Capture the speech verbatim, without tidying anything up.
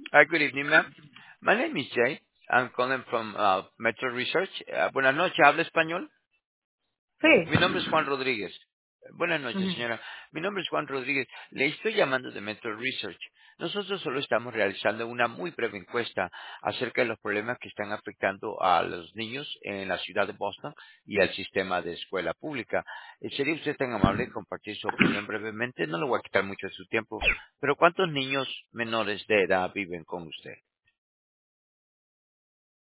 Hi, good evening, ma'am. My name is Jay. I'm calling from uh, Metro Research. Uh, buenas noches, ¿habla español? Sí. Mi nombre es Juan Rodríguez. Buenas noches, Ujú. señora. Mi nombre es Juan Rodríguez. Le estoy llamando de Metro Research. Nosotros solo estamos realizando una muy breve encuesta acerca de los problemas que están afectando a los niños en la ciudad de Boston y al sistema de escuela pública. Eh, ¿Sería usted tan amable de compartir su opinión brevemente? No le voy a quitar mucho de su tiempo, pero ¿cuántos niños menores de edad viven con usted?